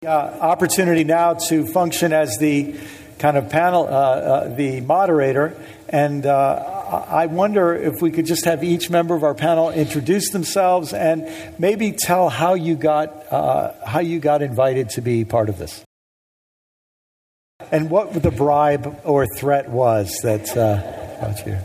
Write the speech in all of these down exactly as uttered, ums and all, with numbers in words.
Uh, opportunity now to function as the kind of panel, uh, uh, the moderator, and uh, I wonder if we could just have each member of our panel introduce themselves and maybe tell how you got uh, how you got invited to be part of this, and what the bribe or threat was that uh, brought you.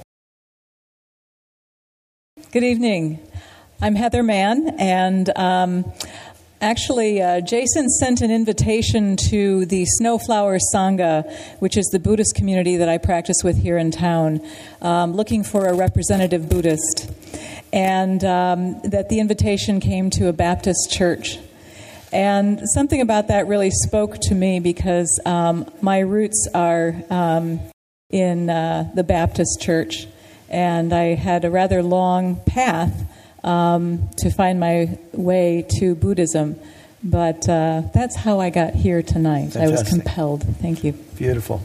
Good evening. I'm Heather Mann, and um, Actually, uh, Jason sent an invitation to the Snowflower Sangha, which is the Buddhist community that I practice with here in town, um, looking for a representative Buddhist. And um, that the invitation came to a Baptist church. And something about that really spoke to me because um, my roots are um, in uh, the Baptist church. And I had a rather long path Um, to find my way to Buddhism. But uh, that's how I got here tonight. Fantastic. I was compelled. Thank you. Beautiful.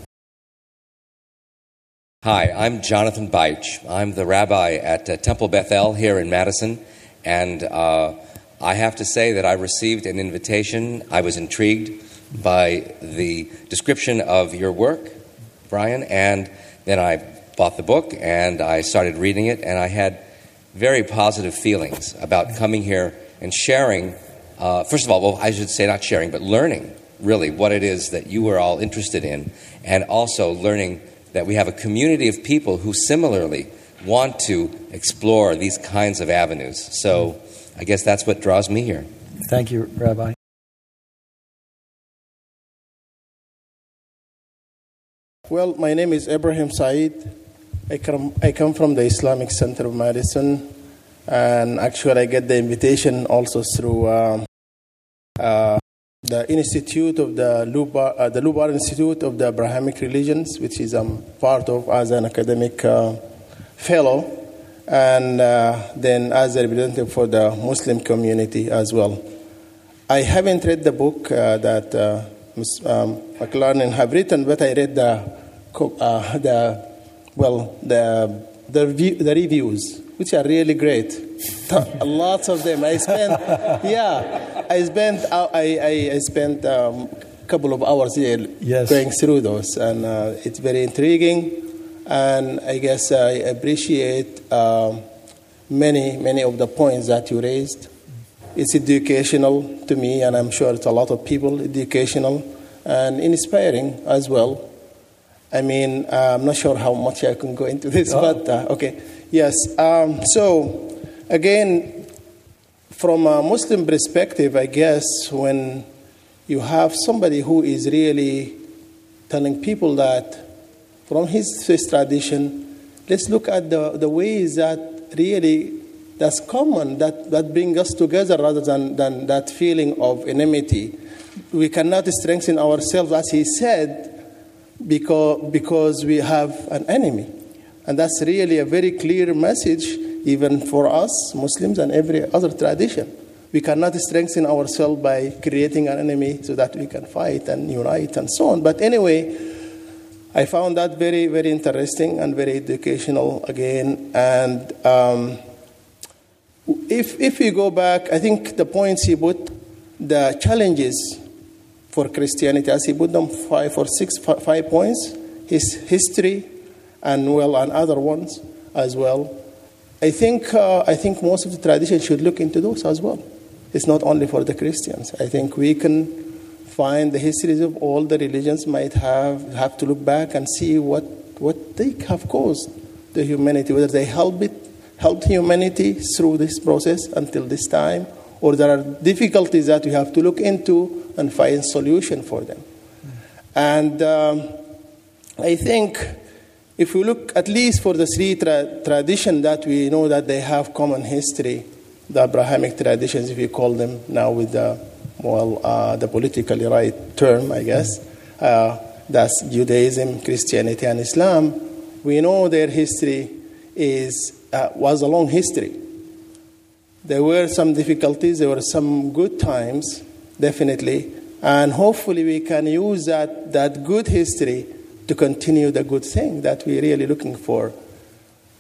Hi, I'm Jonathan Beich. I'm the rabbi at uh, Temple Beth El here in Madison. And uh, I have to say that I received an invitation. I was intrigued by the description of your work, Brian. And then I bought the book and I started reading it. And I had very positive feelings about coming here and sharing, uh, first of all, well, I should say not sharing, but learning, really, what it is that you are all interested in, and also learning that we have a community of people who similarly want to explore these kinds of avenues. So I guess that's what draws me here. Thank you, Rabbi. Well, my name is Ibrahim Saeed. I come, I come from the Islamic Center of Madison, and actually I get the invitation also through um, uh, the Institute of the Lubar, uh, the Lubar Institute of the Abrahamic Religions, which is I'm um, part of as an academic uh, fellow, and uh, then as a representative for the Muslim community as well. I haven't read the book uh, that uh, Miz Um, McLaren have written, but I read the uh, the Well, the the, review, the reviews, which are really great, lots of them. I spent, yeah, I spent I I, I spent um, a couple of hours here yes. going through those, and uh, it's very intriguing. And I guess I appreciate um, many many of the points that you raised. It's educational to me, and I'm sure it's a lot of people educational and inspiring as well. I mean, uh, I'm not sure how much I can go into this, oh. but uh, okay. Yes. Um, so, again, from a Muslim perspective, I guess, when you have somebody who is really telling people that from his, his tradition, let's look at the, the ways that really that's common, that, that bring us together rather than, than that feeling of enmity. We cannot strengthen ourselves, as he said, Because, because we have an enemy. And that's really a very clear message, even for us, Muslims, and every other tradition. We cannot strengthen ourselves by creating an enemy so that we can fight and unite and so on. But anyway, I found that very, very interesting and very educational again. And um, if, if we go back, I think the points he put, the challenges for Christianity, as he put them five or six, five points, his history, and well, and other ones as well. I think uh, I think most of the traditions should look into those as well. It's not only for the Christians. I think we can find the histories of all the religions. Might have have to look back and see what what they have caused the humanity, whether they helped it helped humanity through this process until this time, or there are difficulties that we have to look into and find a solution for them. Mm. And um, I think if we look at least for the three tra- traditions that we know that they have common history, the Abrahamic traditions, if you call them now with the, well, uh, the politically right term, I guess, uh, that's Judaism, Christianity, and Islam, we know their history is uh, was a long history. There were some difficulties, there were some good times, definitely, and hopefully we can use that, that good history to continue the good thing that we're really looking for.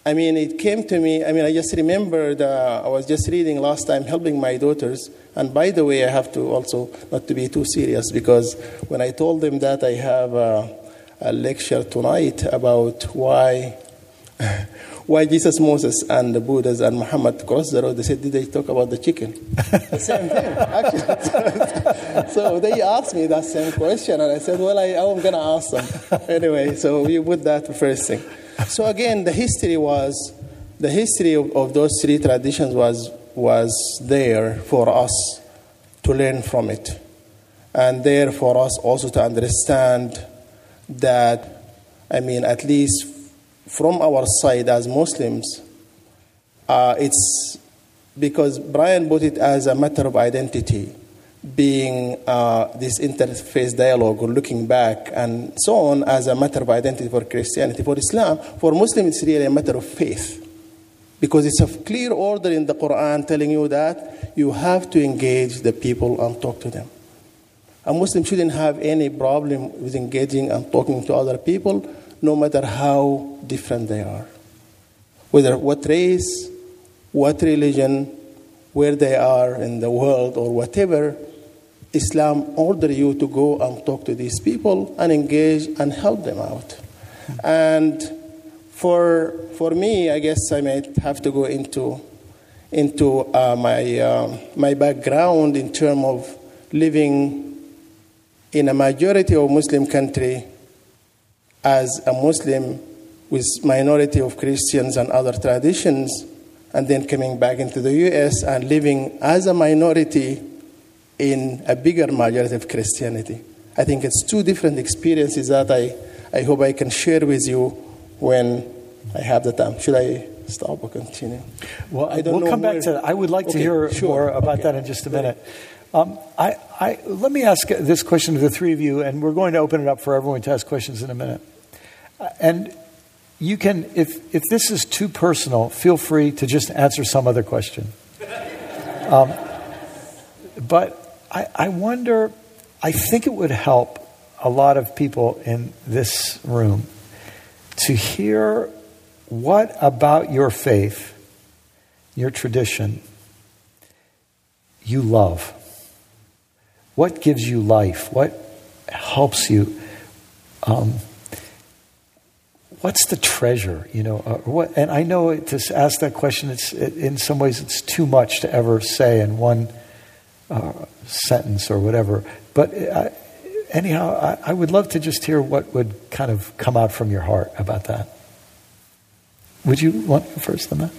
I mean, it came to me, I mean, I just remembered, uh, I was just reading last time, helping my daughters. And by the way, I have to also, not to be too serious, because when I told them that I have a, a lecture tonight about why why Jesus, Moses, and the Buddhas and Muhammad crossed the road, they said, did they talk about the chicken? The same thing, actually. So they asked me that same question, and I said, well, I, I'm going to ask them. Anyway, so we put that first thing. So again, the history was, the history of, of those three traditions was was there for us to learn from it. And there for us also to understand that, I mean, at least from our side as Muslims, uh, it's because Brian put it as a matter of identity, being uh, this interfaith dialogue or looking back and so on as a matter of identity for Christianity. For Islam, for Muslims, it's really a matter of faith. Because it's a clear order in the Quran telling you that you have to engage the people and talk to them. A Muslim shouldn't have any problem with engaging and talking to other people, no matter how different they are. Whether what race, what religion, where they are in the world or whatever, Islam orders you to go and talk to these people and engage and help them out. And for for me, I guess I might have to go into into uh, my uh, my background in terms of living in a majority of Muslim country as a Muslim with minority of Christians and other traditions, and then coming back into the U S and living as a minority in a bigger majority of Christianity. I think it's two different experiences that I, I hope I can share with you when I have the time. Should I stop or continue? Well, I don't we'll know come where... back to that. I would like okay, to hear sure. more about okay. that in just a minute. Um, I, I, let me ask this question to the three of you, and we're going to open it up for everyone to ask questions in a minute. Uh, and you can, if if this is too personal, feel free to just answer some other question. Um, but I, I wonder, I think it would help a lot of people in this room to hear what about your faith, your tradition, you love. What gives you life? What helps you? Um, what's the treasure? You know, uh, what? And I know to ask that question, it's it, in some ways it's too much to ever say in one uh, sentence or whatever. But uh, anyhow, I, I would love to just hear what would kind of come out from your heart about that. Would you want to go first on that?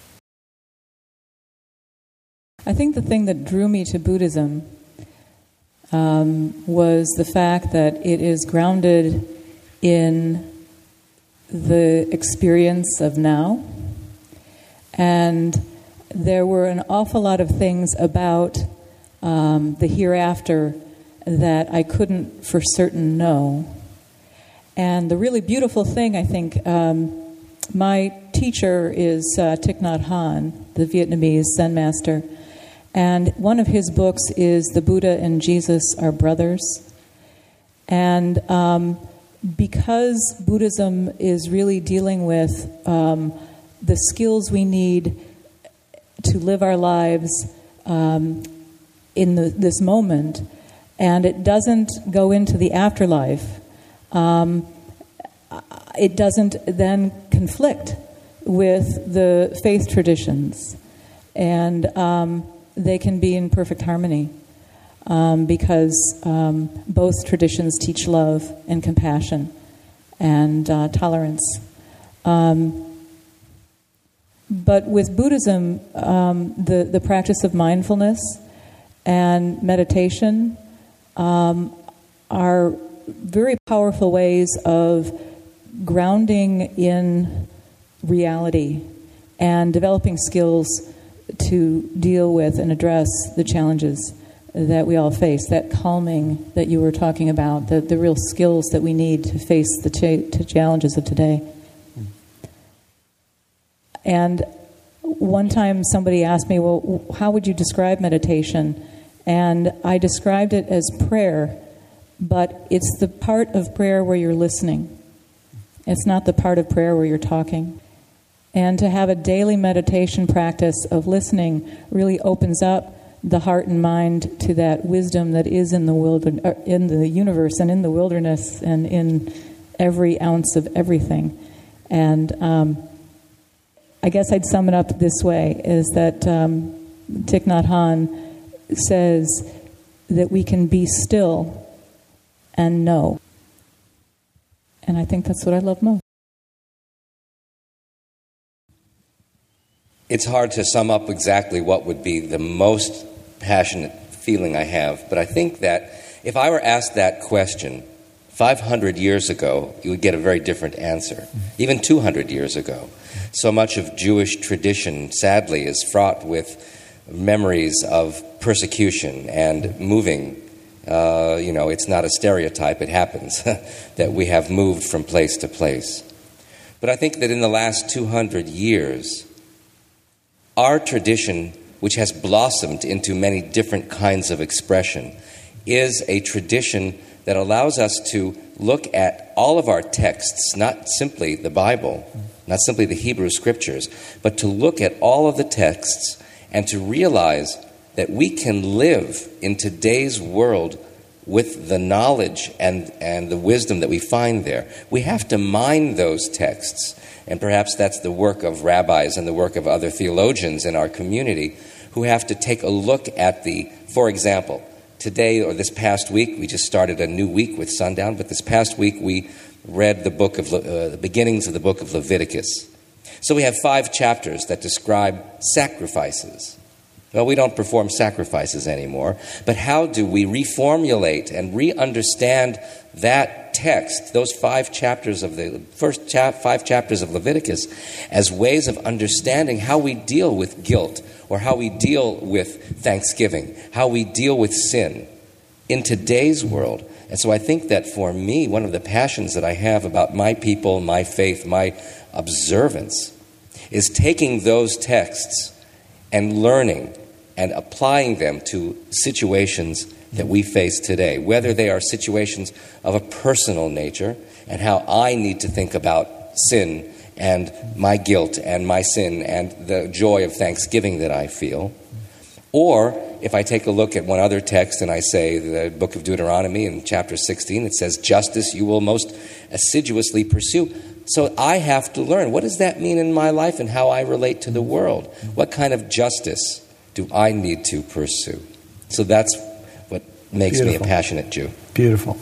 I think the thing that drew me to Buddhism um, was the fact that it is grounded in the experience of now. And there were an awful lot of things about um, the hereafter that I couldn't for certain know. And the really beautiful thing, I think, um, my teacher is uh, Thich Nhat Hanh, the Vietnamese Zen master. And one of his books is The Buddha and Jesus Are Brothers. And um, because Buddhism is really dealing with um, the skills we need to live our lives um, in the, this moment, and it doesn't go into the afterlife, um, it doesn't then conflict with the faith traditions. And um, they can be in perfect harmony um, because um, both traditions teach love and compassion and uh, tolerance. Um, but with Buddhism, um, the, the practice of mindfulness and meditation um, are very powerful ways of grounding in reality and developing skills to deal with and address the challenges that we all face, that calming that you were talking about, the, the real skills that we need to face the cha- to challenges of today. And one time somebody asked me, well, how would you describe meditation? And I described it as prayer, but it's the part of prayer where you're listening. It's not the part of prayer where you're talking. And to have a daily meditation practice of listening really opens up the heart and mind to that wisdom that is in the wilderness, in the universe and in the wilderness and in every ounce of everything. And um, I guess I'd sum it up this way, is that um, Thich Nhat Hanh says that we can be still and know. And I think that's what I love most. It's hard to sum up exactly what would be the most passionate feeling I have, but I think that if I were asked that question five hundred years ago, you would get a very different answer. Even two hundred years ago. So much of Jewish tradition, sadly, is fraught with memories of persecution and moving. Uh, you know, it's not a stereotype, it happens, that we have moved from place to place. But I think that in the last two hundred years, our tradition, which has blossomed into many different kinds of expression, is a tradition that allows us to look at all of our texts, not simply the Bible, not simply the Hebrew Scriptures, but to look at all of the texts and to realize that we can live in today's world with the knowledge and, and the wisdom that we find there. We have to mine those texts. And perhaps that's the work of rabbis and the work of other theologians in our community who have to take a look at the, for example, today or this past week, we just started a new week with Sundown, but this past week we read the book of uh, the beginnings of the book of Leviticus. So we have five chapters that describe sacrifices. Well, we don't perform sacrifices anymore, but how do we reformulate and re-understand that text, those five chapters of the first chap, five chapters of Leviticus, as ways of understanding how we deal with guilt or how we deal with thanksgiving, how we deal with sin in today's world. And so I think that for me, one of the passions that I have about my people, my faith, my observance, is taking those texts and learning and applying them to situations that we face today, whether they are situations of a personal nature and how I need to think about sin and my guilt and my sin and the joy of thanksgiving that I feel. Or if I take a look at one other text and I say the book of Deuteronomy in chapter sixteen, it says, justice you will most assiduously pursue. So I have to learn, what does that mean in my life and how I relate to the world? What kind of justice do I need to pursue? So that's what makes Beautiful. me a passionate Jew. Beautiful.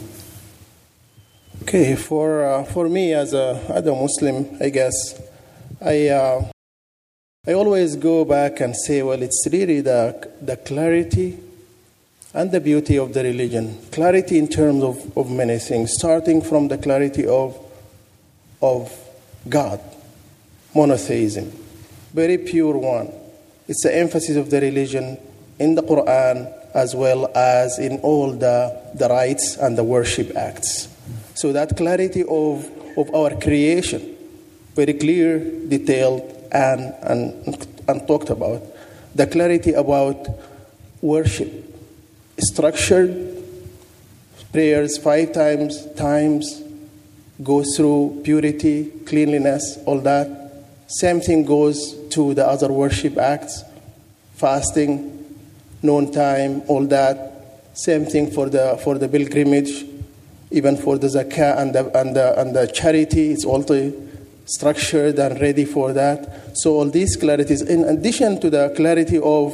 Okay, for uh, for me as a as a Muslim, I guess I uh, I always go back and say, well, it's really the the clarity and the beauty of the religion. Clarity in terms of, of many things, starting from the clarity of of God, monotheism, very pure one. It's the emphasis of the religion in the Quran as well as in all the, the rites and the worship acts. So that clarity of, of our creation, very clear, detailed, and, and, and talked about. The clarity about worship, structured prayers five times, times, goes through purity, cleanliness, all that. Same thing goes to the other worship acts, fasting, noon time, all that. Same thing for the for the pilgrimage, even for the zakah and the and the and the charity. It's also structured and ready for that. So all these clarities, in addition to the clarity of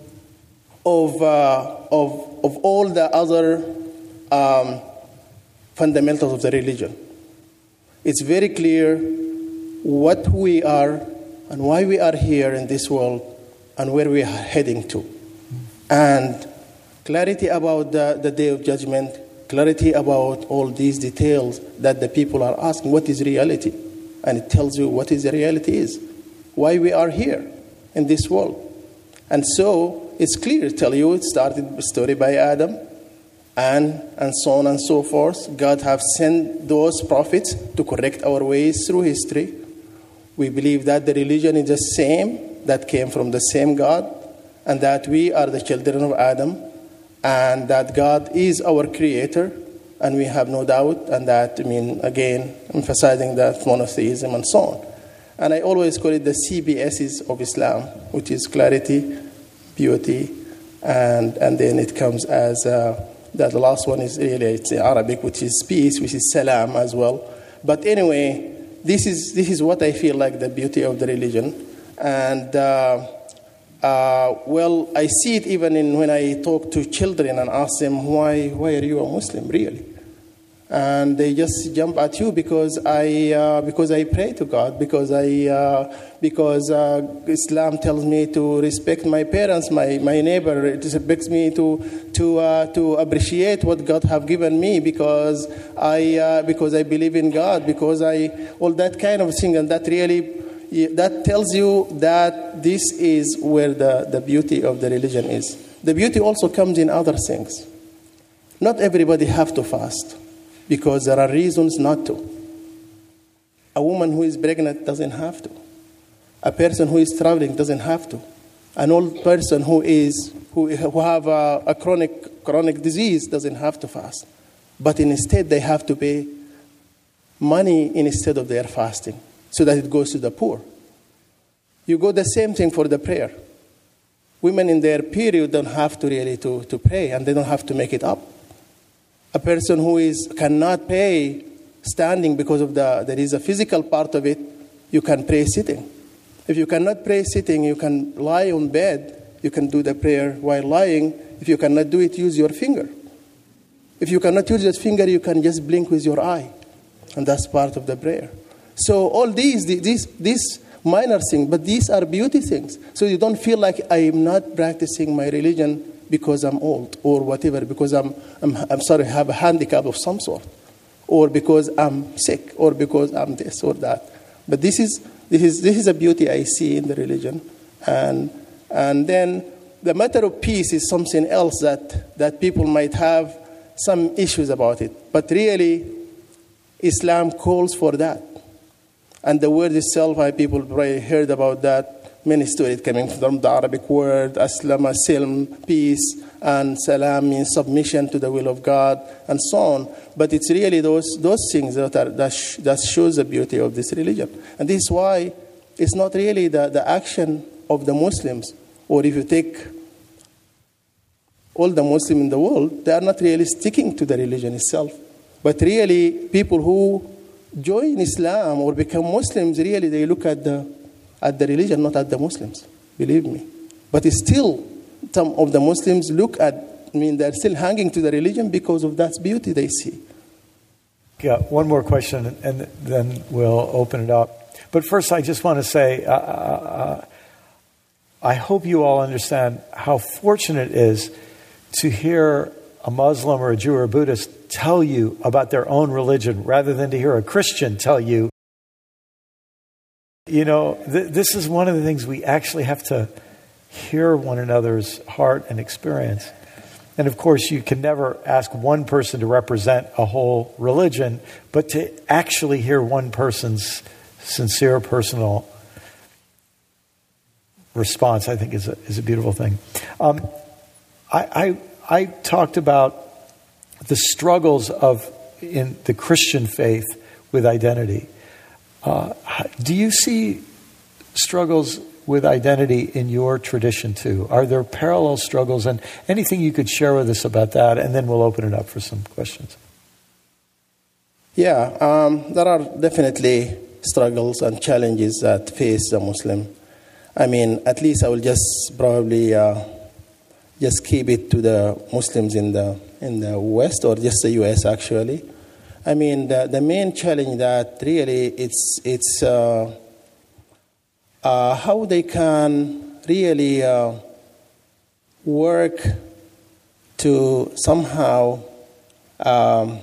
of uh, of of all the other um, fundamentals of the religion. It's very clear what we are and why we are here in this world and where we are heading to. And clarity about the, the day of judgment, clarity about all these details that the people are asking, what is reality? And it tells you what is the reality is, why we are here in this world. And so it's clear, tell you, it started a story by Adam, and and so on and so forth. God have sent those prophets to correct our ways through history. We believe that the religion is the same, that came from the same God, and that we are the children of Adam, and that God is our creator, and we have no doubt, and that, I mean, again, emphasizing that monotheism and so on. And I always call it the C B Ss of Islam, which is clarity, beauty, and and then it comes as, uh, that the last one is really, it's Arabic, which is peace, which is salam as well. But anyway, this is this is what I feel like the beauty of the religion. And, uh, uh, well, I see it even in when I talk to children and ask them, why, why are you a Muslim, really? And they just jump at you because I uh, because I pray to God, because I uh, because uh, Islam tells me to respect my parents, my, my neighbor. It expects me to to uh, to appreciate what God have given me, because I uh, because I believe in God, because I all that kind of thing, and that really that tells you that this is where the, the beauty of the religion is. The beauty also comes in other things. Not everybody have to fast, because there are reasons not to. A woman who is pregnant doesn't have to. A person who is traveling doesn't have to. An old person who is who, who have a, a chronic chronic disease doesn't have to fast. But instead they have to pay money instead of their fasting, so that it goes to the poor. You go the same thing for the prayer. Women in their period don't have to really to, to pray, and they don't have to make it up. A person who is cannot pray standing because of the there is a physical part of it, you can pray sitting. If you cannot pray sitting, you can lie on bed. You can do the prayer while lying. If you cannot do it, use your finger. If you cannot use your finger, you can just blink with your eye, and that's part of the prayer. So all these these these minor things, but these are beauty things. So you don't feel like I am not practicing my religion because I'm old or whatever, because I'm, I'm, I'm sorry, have a handicap of some sort, or because I'm sick, or because I'm this or that. But this is this is this is a beauty I see in the religion, and and then the matter of peace is something else that that people might have some issues about it. But really, Islam calls for that, and the word itself, I people probably heard about that. Many stories coming from the Arabic word, Aslam, Silm, peace, and Salam means submission to the will of God, and so on. But it's really those those things that are that, sh- that shows the beauty of this religion. And this is why it's not really the, the action of the Muslims, or if you take all the Muslims in the world, they are not really sticking to the religion itself. But really, people who join Islam or become Muslims, really they look at the at the religion, not at the Muslims, believe me. But it's still, some of the Muslims look at, I mean, they're still hanging to the religion because of that beauty they see. Yeah, one more question, and then we'll open it up. But first, I just want to say, uh, uh, I hope you all understand how fortunate it is to hear a Muslim or a Jew or a Buddhist tell you about their own religion, rather than to hear a Christian tell you. You know, th- this is one of the things we actually have to hear one another's heart and experience. And of course, you can never ask one person to represent a whole religion, but to actually hear one person's sincere, personal response, I think, is a, is a beautiful thing. Um, I, I, I talked about the struggles of in the Christian faith with identity. Uh, do you see struggles with identity in your tradition too? Are there parallel struggles, and anything you could share with us about that? And then we'll open it up for some questions. Yeah, um, there are definitely struggles and challenges that face the Muslim. I mean, at least I will just probably uh, just keep it to the Muslims in the in the West, or just the U S actually. I mean, the, the main challenge that really it's it's uh, uh, how they can really uh, work to somehow um,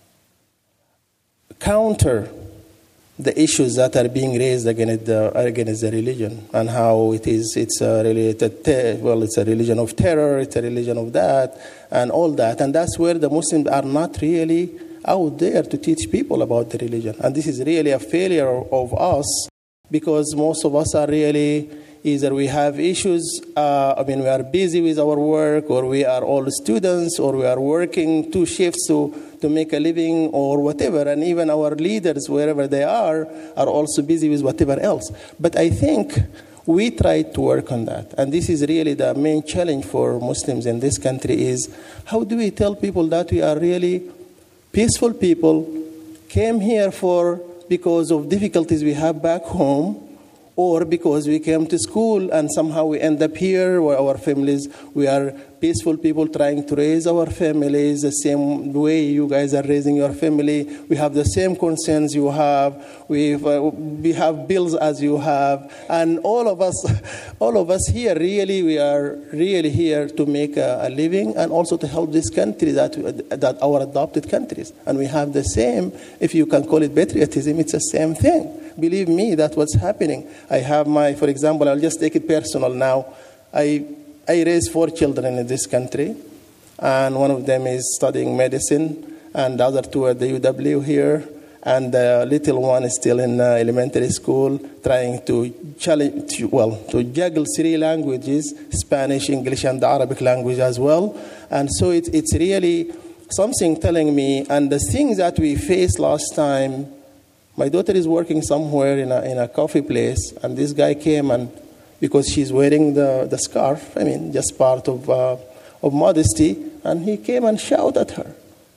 counter the issues that are being raised against the against the religion, and how it is it's a related te- well it's a religion of terror, it's a religion of that, and all that, and that's where the Muslims are not really out there to teach people about the religion. And this is really a failure of us, because most of us are really either we have issues, uh, I mean, we are busy with our work, or we are all students, or we are working two shifts to, to make a living, or whatever. And even our leaders, wherever they are, are also busy with whatever else. But I think we try to work on that. And this is really the main challenge for Muslims in this country is, how do we tell people that we are really peaceful people, came here for because of difficulties we have back home, or because we came to school and somehow we end up here where our families, we are peaceful people trying to raise our families the same way you guys are raising your family. We have the same concerns you have. We've, uh, we have bills as you have. And all of us, all of us here, really, we are really here to make a, a living and also to help this country, that, that our adopted countries. And we have the same, if you can call it patriotism, it's the same thing. Believe me, that's what's happening. I have my, for example, I'll just take it personal now. I I raised four children in this country, and one of them is studying medicine, and the other two are at the U W here, and the little one is still in uh, elementary school, trying to challenge, to, well, to juggle three languages, Spanish, English, and the Arabic language as well. And so it, it's really something telling me, and the things that we faced last time, my daughter is working somewhere in a, in a coffee place, and this guy came and because she's wearing the, the scarf, I mean, just part of uh, of modesty, and he came and shouted at her.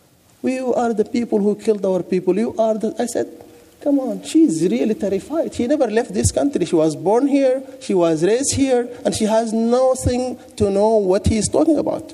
You are the people who killed our people. You are the... I said, come on, she's really terrified. She never left this country. She was born here, she was raised here, and she has nothing to know what he's talking about.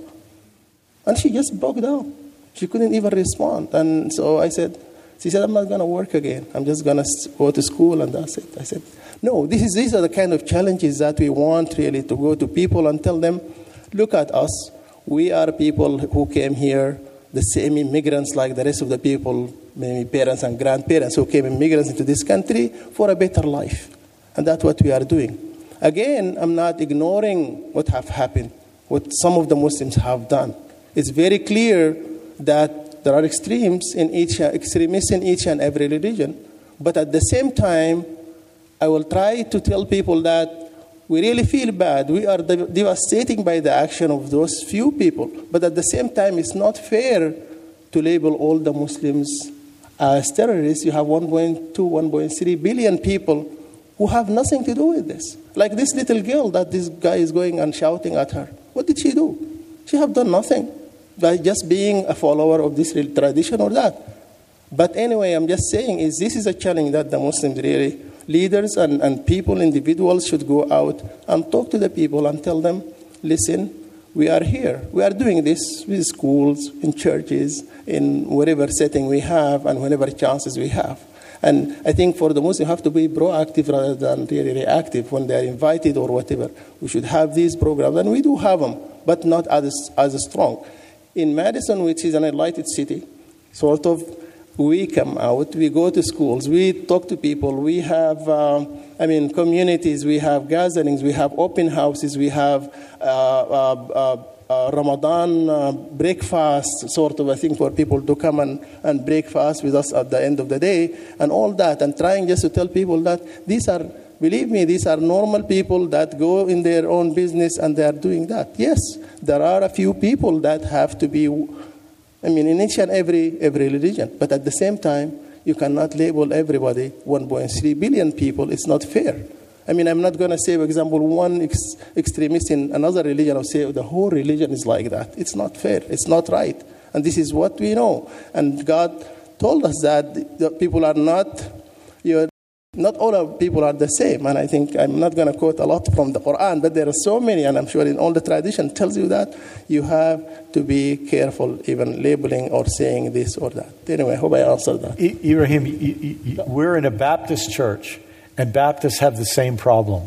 And she just broke down. She couldn't even respond. And so I said, she said, I'm not going to work again. I'm just going to go to school, and that's it. I said, no, this is, these are the kind of challenges that we want really to go to people and tell them, look at us. We are people who came here, the same immigrants like the rest of the people, maybe parents and grandparents who came immigrants into this country for a better life. And that's what we are doing. Again, I'm not ignoring what have happened, what some of the Muslims have done. It's very clear that there are extremes in each, extremists in each and every religion. But at the same time, I will try to tell people that we really feel bad. We are devastated by the action of those few people. But at the same time, it's not fair to label all the Muslims as terrorists. You have one point two, one point three billion people who have nothing to do with this. Like this little girl that this guy is going and shouting at her. What did she do? She have done nothing by just being a follower of this tradition or that. But anyway, I'm just saying is this is a challenge that the Muslims really, leaders and, and people, individuals should go out and talk to the people and tell them, listen, we are here. We are doing this with schools, in churches, in whatever setting we have and whenever chances we have. And I think for the Muslims, you have to be proactive rather than really reactive when they are invited or whatever. We should have these programs, and we do have them, but not as, as strong. In Madison, which is an enlightened city, sort of, we come out, we go to schools, we talk to people, we have, um, I mean, communities, we have gatherings, we have open houses, we have uh, uh, uh, uh, Ramadan uh, breakfast, sort of, I think, for people to come and, and break fast with us at the end of the day, and all that, and trying just to tell people that these are, believe me, these are normal people that go in their own business and they are doing that. Yes, there are a few people that have to be, I mean, in each and every, every religion. But at the same time, you cannot label everybody one point three billion people. It's not fair. I mean, I'm not going to say, for example, one ex- extremist in another religion, I'll say the whole religion is like that. It's not fair. It's not right. And this is what we know. And God told us that the people are not, you know, not all of people are the same. And I think I'm not going to quote a lot from the Quran, but there are so many, and I'm sure in all the tradition tells you that you have to be careful even labeling or saying this or that. Anyway, I hope I answered that. I- Ibrahim, you, you, you, we're in a Baptist church, and Baptists have the same problem.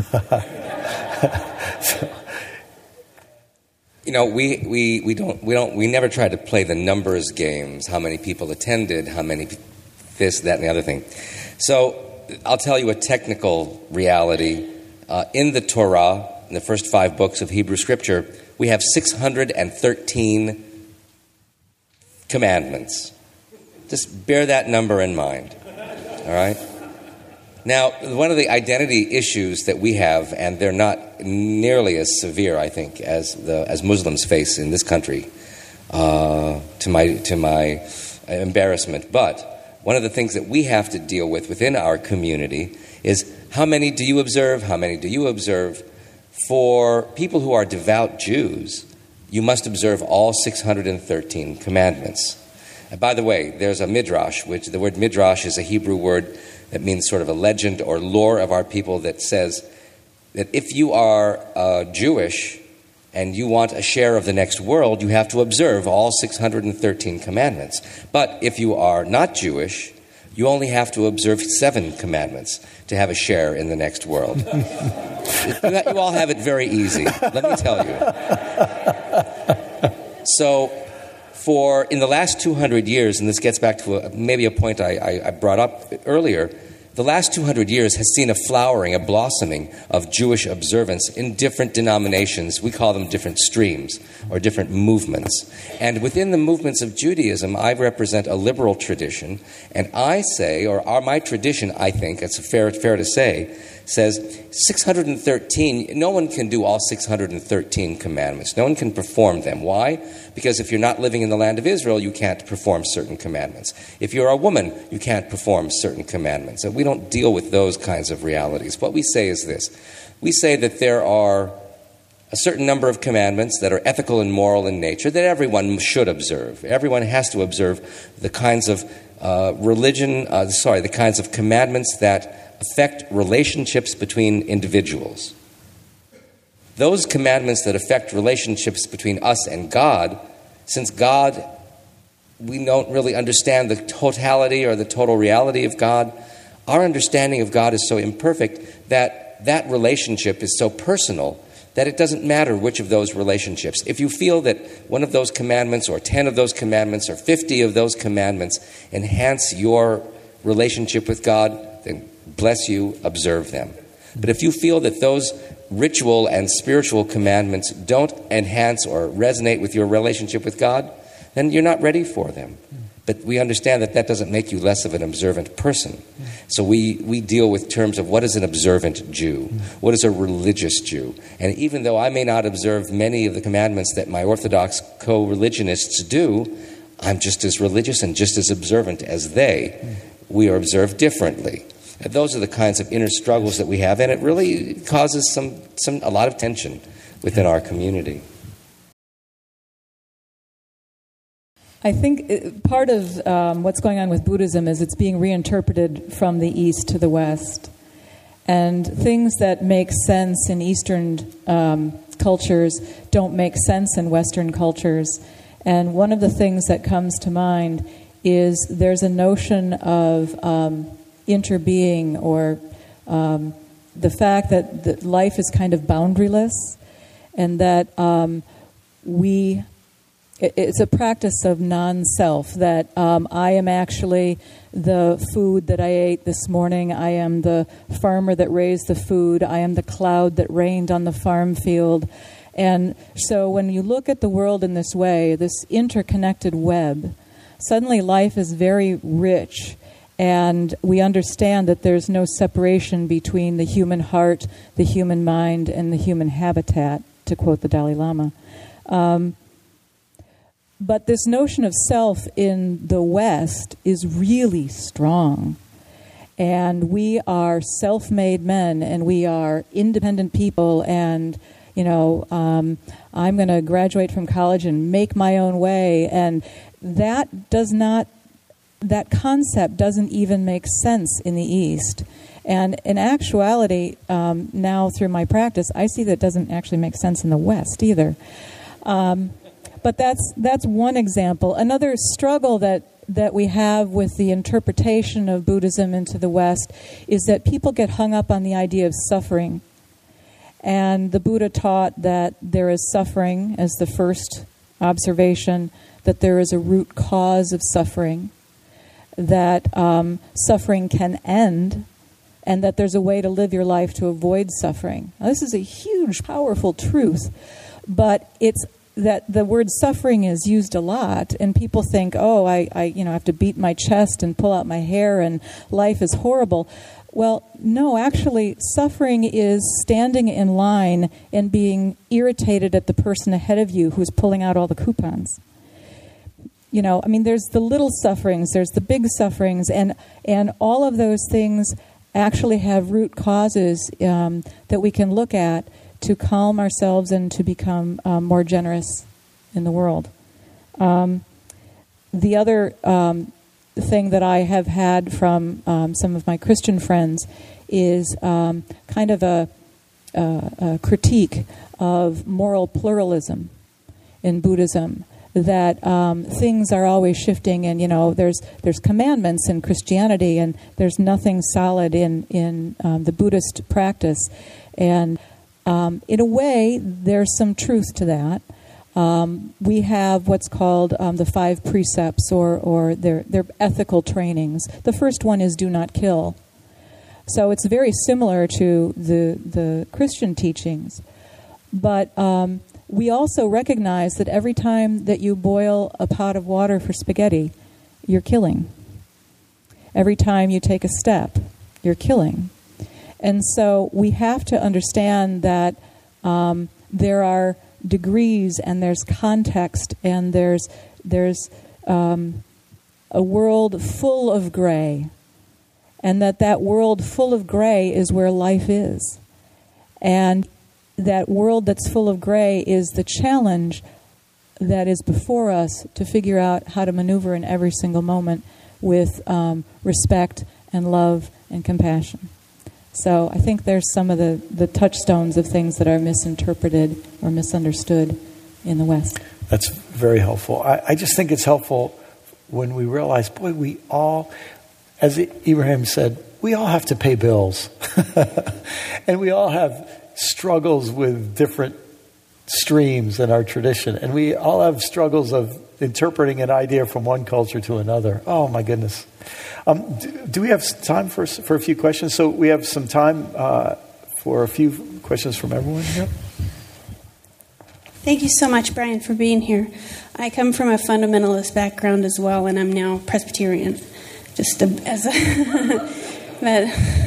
so. You know, we, we, we don't we don't we never try to play the numbers games. How many people attended? How many this, that, and the other thing. So I'll tell you a technical reality. Uh, in the Torah, in the first five books of Hebrew Scripture, we have six hundred thirteen commandments. Just bear that number in mind. All right? Now, one of the identity issues that we have, and they're not nearly as severe, I think, as the as Muslims face in this country, uh, to my to my embarrassment. But one of the things that we have to deal with within our community is how many do you observe? How many do you observe? For people who are devout Jews, you must observe all six hundred thirteen commandments. And by the way, there's a midrash, which the word midrash is a Hebrew word that means sort of a legend or lore of our people that says that if you are uh, Jewish and you want a share of the next world, you have to observe all six hundred thirteen commandments. But if you are not Jewish, you only have to observe seven commandments to have a share in the next world. you, you all have it very easy, let me tell you. So, for in the last two hundred years, and this gets back to a, maybe a point I, I, I brought up earlier, the last two hundred years has seen a flowering, a blossoming of Jewish observance in different denominations. We call them different streams or different movements. And within the movements of Judaism, I represent a liberal tradition, and I say, or our, my tradition, I think, it's fair, fair to say, says six hundred thirteen, no one can do all six hundred thirteen commandments. No one can perform them. Why? Because if you're not living in the land of Israel, you can't perform certain commandments. If you're a woman, you can't perform certain commandments. And we don't deal with those kinds of realities. What we say is this. We say that there are a certain number of commandments that are ethical and moral in nature that everyone should observe. Everyone has to observe the kinds of uh, religion, uh, sorry, the kinds of commandments that affect relationships between individuals. Those commandments that affect relationships between us and God, since God, we don't really understand the totality or the total reality of God, our understanding of God is so imperfect that that relationship is so personal that it doesn't matter which of those relationships. If you feel that one of those commandments or ten of those commandments or fifty of those commandments enhance your relationship with God, then bless you, observe them. But if you feel that those ritual and spiritual commandments don't enhance or resonate with your relationship with God, then you're not ready for them. But we understand that that doesn't make you less of an observant person. So we, we deal with terms of what is an observant Jew? What is a religious Jew? And even though I may not observe many of the commandments that my Orthodox co-religionists do, I'm just as religious and just as observant as they. We are observed differently. And those are the kinds of inner struggles that we have, and it really causes some, some a lot of tension within our community. I think part of um, what's going on with Buddhism is it's being reinterpreted from the East to the West. And things that make sense in Eastern um, cultures don't make sense in Western cultures. And one of the things that comes to mind is there's a notion of um, interbeing, or um, the fact that, that life is kind of boundaryless, and that um, we... It's a practice of non-self, that um, I am actually the food that I ate this morning. I am the farmer that raised the food. I am the cloud that rained on the farm field. And so when you look at the world in this way, this interconnected web, suddenly life is very rich. And we understand that there's no separation between the human heart, the human mind, and the human habitat, to quote the Dalai Lama. Um, But this notion of self in the West is really strong. And we are self-made men, and we are independent people, and, you know, um, I'm going to graduate from college and make my own way. And that does not, that concept doesn't even make sense in the East. And in actuality, um, now through my practice, I see that it doesn't actually make sense in the West either. Um, But that's that's one example. Another struggle that, that we have with the interpretation of Buddhism into the West is that people get hung up on the idea of suffering. And the Buddha taught that there is suffering as the first observation, that there is a root cause of suffering, that um, suffering can end, and that there's a way to live your life to avoid suffering. Now, this is a huge, powerful truth, but it's that the word suffering is used a lot, and people think, oh, I, I, you know, have to beat my chest and pull out my hair, and life is horrible. Well, no, actually, suffering is standing in line and being irritated at the person ahead of you who's pulling out all the coupons. You know, I mean, there's the little sufferings, there's the big sufferings, and and all of those things actually have root causes um, that we can look at to calm ourselves and to become um, more generous in the world. Um, the other um, thing that I have had from um, some of my Christian friends is um, kind of a, a, a critique of moral pluralism in Buddhism, that um, things are always shifting, and you know there's there's commandments in Christianity, and there's nothing solid in in um, the Buddhist practice, and Um, in a way, there's some truth to that. Um, we have what's called um, the five precepts, or, or their, their ethical trainings. The first one is do not kill. So it's very similar to the, the Christian teachings. But um, we also recognize that every time that you boil a pot of water for spaghetti, you're killing. Every time you take a step, you're killing. And so we have to understand that um, there are degrees, and there's context, and there's there's um, a world full of gray, and that that world full of gray is where life is. And that world that's full of gray is the challenge that is before us to figure out how to maneuver in every single moment with um, respect and love and compassion. So I think there's some of the, the touchstones of things that are misinterpreted or misunderstood in the West. That's very helpful. I, I just think it's helpful when we realize, boy, we all, as Ibrahim said, we all have to pay bills. And we all have struggles with different streams in our tradition. And we all have struggles of interpreting an idea from one culture to another. Oh, my goodness. Um, do, do we have time for for a few questions? So we have some time uh, for a few questions from everyone here. Thank you so much, Brian, for being here. I come from a fundamentalist background as well, and I'm now Presbyterian. Just a, as a but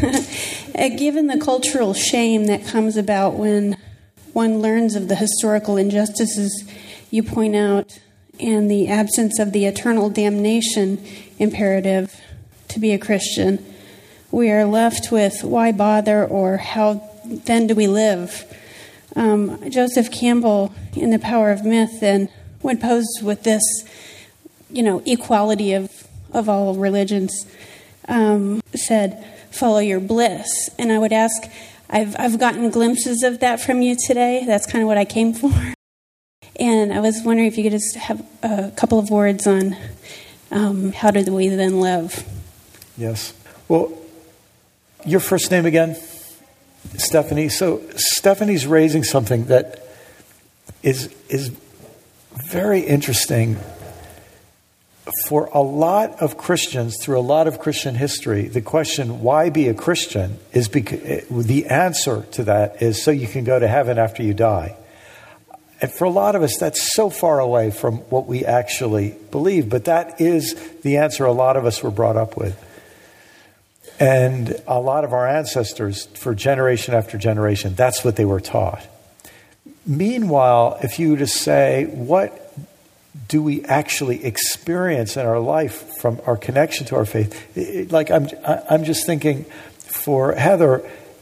given the cultural shame that comes about when one learns of the historical injustices you point out, and the absence of the eternal damnation imperative to be a Christian, we are left with why bother, or how then do we live? Um, Joseph Campbell, in The Power of Myth, then, when posed with this, you know, equality of, of all religions, um, said, follow your bliss. And I would ask, I've, I've gotten glimpses of that from you today. That's kind of what I came for. And I was wondering if you could just have a couple of words on um, how do we then live? Yes. Well, your first name again? Stephanie. So Stephanie's raising something that is is very interesting. For a lot of Christians, through a lot of Christian history, the question, why be a Christian, is because the answer to that is so you can go to heaven after you die. And for a lot of us, that's so far away from what we actually believe. But that is the answer a lot of us were brought up with. And a lot of our ancestors, for generation after generation, that's what they were taught. Meanwhile, if you were to say, what do we actually experience in our life from our connection to our faith? It, like I'm, I'm just thinking, for Heather,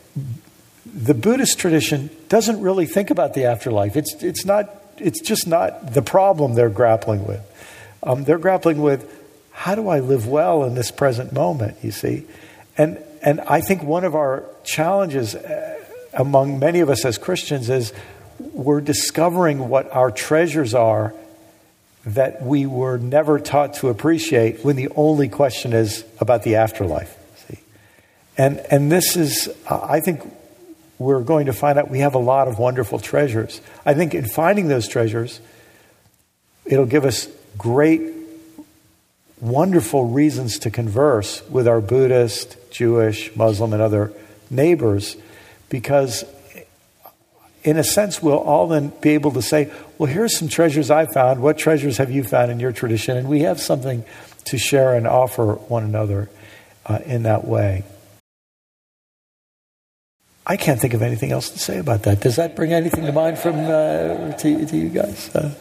the Buddhist tradition doesn't really think about the afterlife. It's it's not. It's just not the problem they're grappling with. Um, they're grappling with, how do I live well in this present moment? You see, and and I think one of our challenges uh, among many of us as Christians is we're discovering what our treasures are that we were never taught to appreciate when the only question is about the afterlife. See, and and this is, uh, I think, we're going to find out we have a lot of wonderful treasures. I think in finding those treasures, it'll give us great, wonderful reasons to converse with our Buddhist, Jewish, Muslim, and other neighbors, because in a sense, we'll all then be able to say, well, here's some treasures I found. What treasures have you found in your tradition? And we have something to share and offer one another uh, in that way. I can't think of anything else to say about that. Does that bring anything to mind from uh, to, to you guys? Uh,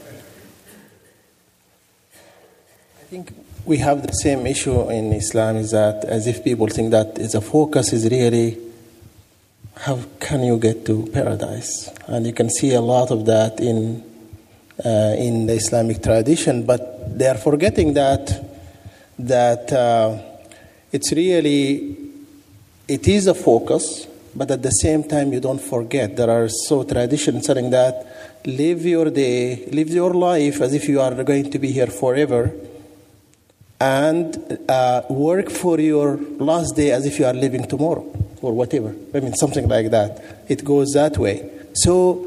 I think we have the same issue in Islam, is that as if people think that the focus is really how can you get to paradise, and you can see a lot of that in uh, in the Islamic tradition, but they are forgetting that that uh, it's really it is a focus. But at the same time, you don't forget. There are so traditions saying that live your day, live your life as if you are going to be here forever, and uh, work for your last day as if you are living tomorrow or whatever. I mean, something like that. It goes that way. So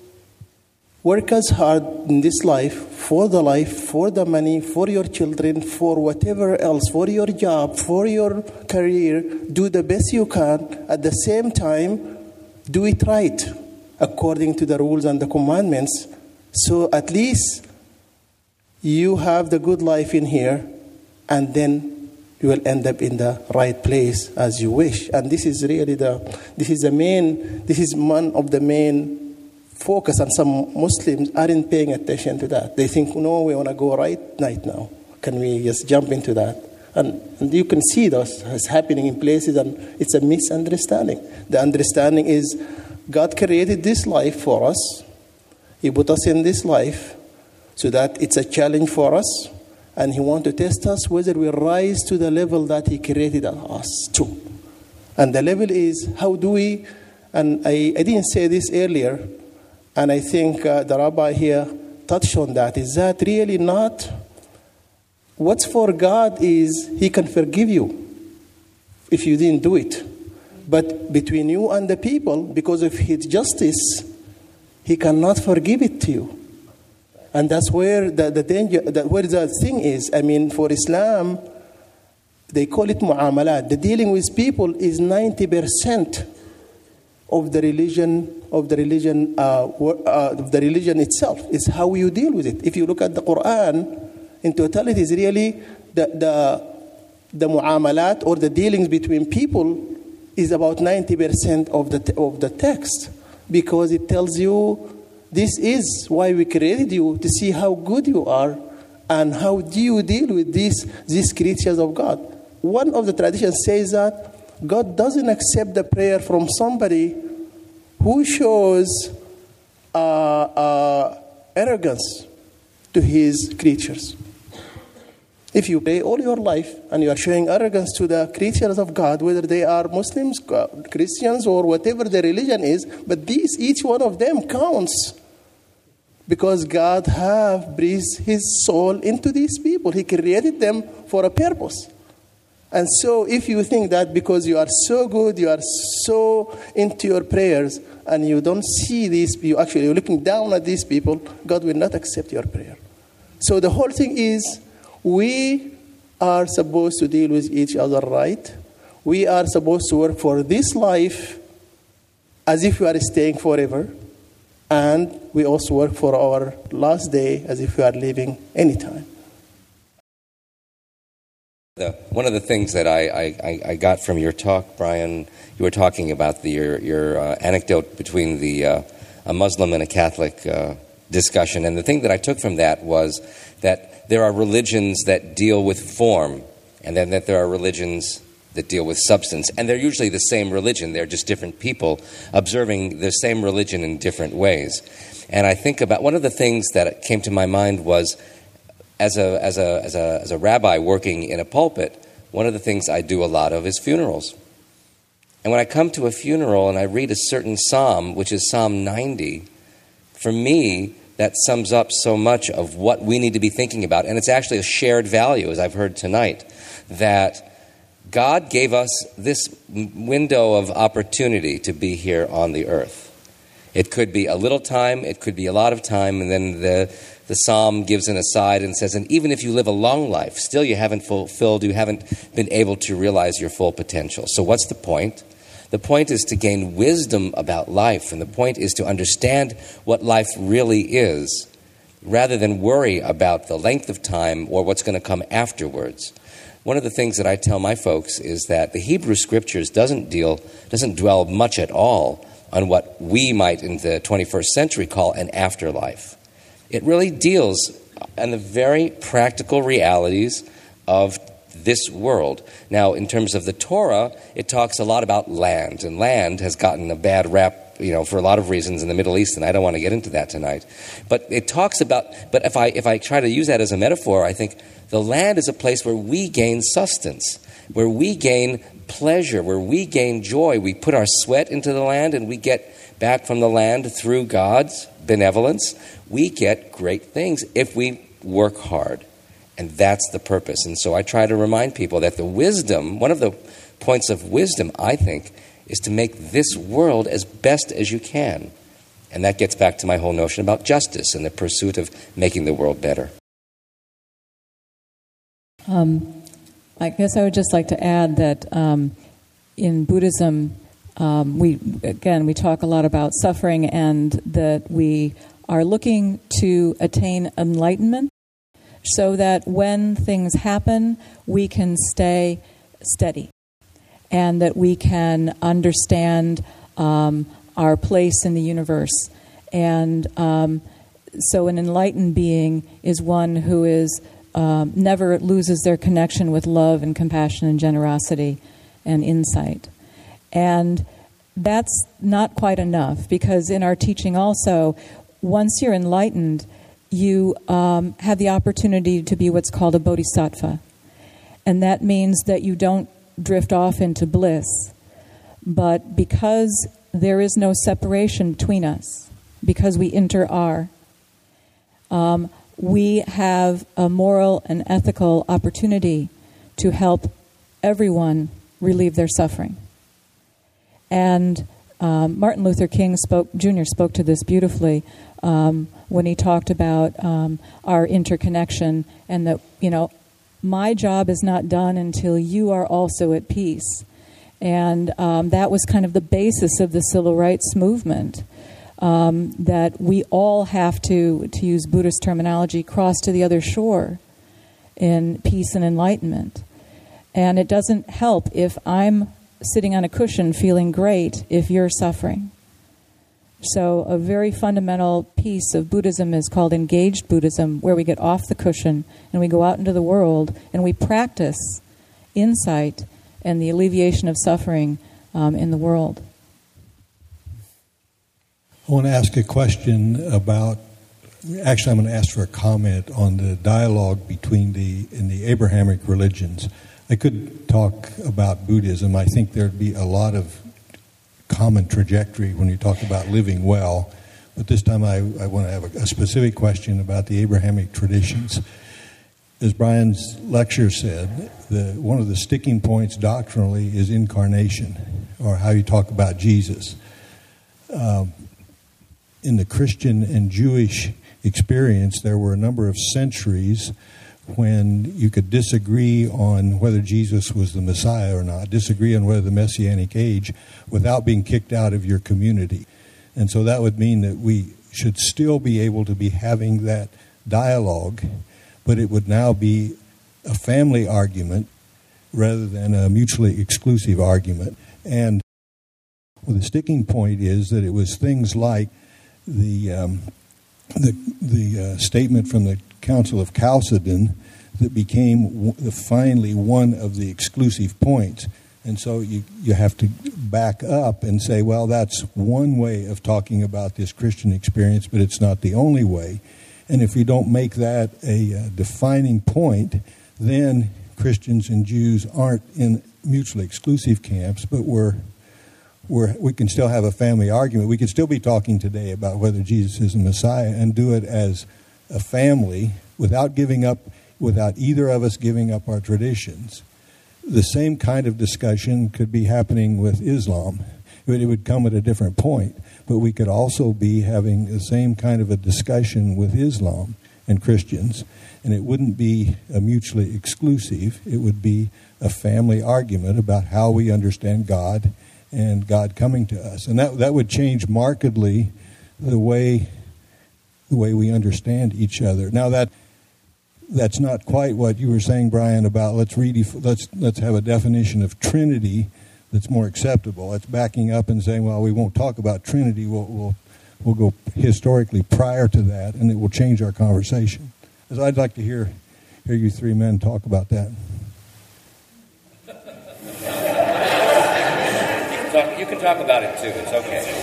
work as hard in this life, for the life, for the money, for your children, for whatever else, for your job, for your career. Do the best you can. At the same time, do it right, according to the rules and the commandments. So at least you have the good life in here, and then you will end up in the right place as you wish. And this is really the, this is the main, this is one of the main focus, and some Muslims aren't paying attention to that. They think, no, we want to go right right now. Can we just jump into that? And, and you can see this is happening in places, and it's a misunderstanding. The understanding is God created this life for us. He put us in this life so that it's a challenge for us, and He wants to test us whether we rise to the level that He created us to. And the level is, how do we, and I, I didn't say this earlier, and I think uh, the rabbi here touched on that, is that really not, what's for God is He can forgive you if you didn't do it. But between you and the people, because of His justice, He cannot forgive it to you. And that's where the, the danger, that where the thing is. I mean, for Islam, they call it mu'amalat. The dealing with people is ninety percent of the religion, of the religion, uh, uh, of the religion itself. Is how you deal with it. If you look at the Quran, in totality, is really the the the mu'amalat, or the dealings between people, is about ninety percent of the of the text, because it tells you this is why we created you, to see how good you are and how do you deal with these these creatures of God. One of the traditions says that God doesn't accept the prayer from somebody who shows uh, uh, arrogance to his creatures. If you pray all your life and you are showing arrogance to the creatures of God, whether they are Muslims, Christians, or whatever their religion is, but these, each one of them counts, because God have breathed His soul into these people. He created them for a purpose. And so if you think that because you are so good, you are so into your prayers, and you don't see these people, actually you're looking down at these people, God will not accept your prayer. So the whole thing is, we are supposed to deal with each other right. We are supposed to work for this life as if we are staying forever. And we also work for our last day as if we are leaving anytime. The, one of the things that I, I, I got from your talk, Brian, you were talking about the, your, your uh, anecdote between the uh, a Muslim and a Catholic uh, discussion. And the thing that I took from that was that there are religions that deal with form, and then that there are religions that deal with substance. And they're usually the same religion. They're just different people observing the same religion in different ways. And I think about, one of the things that came to my mind was, as a as a as a as a rabbi working in a pulpit, one of the things I do a lot of is funerals. And when I come to a funeral and I read a certain psalm, which is Psalm ninety, for me, that sums up so much of what we need to be thinking about. And it's actually a shared value, as I've heard tonight, that God gave us this window of opportunity to be here on the earth. It could be a little time, it could be a lot of time, and then the, the psalm gives an aside and says, and even if you live a long life, still you haven't fulfilled, you haven't been able to realize your full potential. So what's the point? The point is to gain wisdom about life, and the point is to understand what life really is, rather than worry about the length of time or what's going to come afterwards. One of the things that I tell my folks is that the Hebrew Scriptures doesn't deal, doesn't dwell much at all on what we might in the twenty-first century call an afterlife. It really deals on the very practical realities of this world. Now, in terms of the Torah, it talks a lot about land, and land has gotten a bad rap, you know, for a lot of reasons in the Middle East, and I don't want to get into that tonight. But it talks about, but if I if I try to use that as a metaphor, I think the land is a place where we gain sustenance, where we gain pleasure, where we gain joy. We put our sweat into the land, and we get back from the land through God's benevolence. We get great things if we work hard. And that's the purpose. And so I try to remind people that the wisdom, one of the points of wisdom, I think, is to make this world as best as you can. And that gets back to my whole notion about justice and the pursuit of making the world better. Um, I guess I would just like to add that um, in Buddhism, um, we again, we talk a lot about suffering and that we are looking to attain enlightenment so that when things happen, we can stay steady and that we can understand um, our place in the universe. And um, so an enlightened being is one who is um, never loses their connection with love and compassion and generosity and insight. And that's not quite enough, because in our teaching also, once you're enlightened, you um, have the opportunity to be what's called a bodhisattva. And that means that you don't drift off into bliss. But because there is no separation between us, because we inter-are, um, we have a moral and ethical opportunity to help everyone relieve their suffering. And um, Martin Luther King spoke, Junior spoke to this beautifully um, when he talked about um, our interconnection, and that, you know, my job is not done until you are also at peace. And um, that was kind of the basis of the civil rights movement, um, that we all have to, to use Buddhist terminology, cross to the other shore in peace and enlightenment. And it doesn't help if I'm sitting on a cushion feeling great if you're suffering. So a very fundamental piece of Buddhism is called engaged Buddhism, where we get off the cushion and we go out into the world and we practice insight and the alleviation of suffering um, in the world. I want to ask a question about, actually I'm going to ask for a comment on the dialogue between the, in the Abrahamic religions. I could talk about Buddhism. I think there'd be a lot of common trajectory when you talk about living well. But this time I, I want to have a, a specific question about the Abrahamic traditions. As Brian's lecture said, the, one of the sticking points doctrinally is incarnation, or how you talk about Jesus. Um, in the Christian and Jewish experience, there were a number of centuries when you could disagree on whether Jesus was the Messiah or not, disagree on whether the Messianic age, without being kicked out of your community. And so that would mean that we should still be able to be having that dialogue, but it would now be a family argument rather than a mutually exclusive argument. And well, the sticking point is that it was things like the um, the, the uh, statement from the Council of Chalcedon that became w- finally one of the exclusive points. And so you, you have to back up and say, well, that's one way of talking about this Christian experience, but it's not the only way. And if you don't make that a uh, defining point, then Christians and Jews aren't in mutually exclusive camps, but we're, we're, we can still have a family argument. We could still be talking today about whether Jesus is the Messiah and do it as a family without giving up, without either of us giving up our traditions. The same kind of discussion could be happening with Islam. It would come at a different point, but we could also be having the same kind of a discussion with Islam and Christians, and it wouldn't be a mutually exclusive. It would be a family argument about how we understand God and God coming to us. And that, that would change markedly the way the way we understand each other. Now that that's not quite what you were saying, Brian, about let's redef- let's let's have a definition of Trinity that's more acceptable. That's backing up and saying, well, we won't talk about Trinity. We'll we'll, we'll go historically prior to that, and it will change our conversation. So I'd like to hear hear you three men talk about that. You can talk, you can talk about it too. It's okay.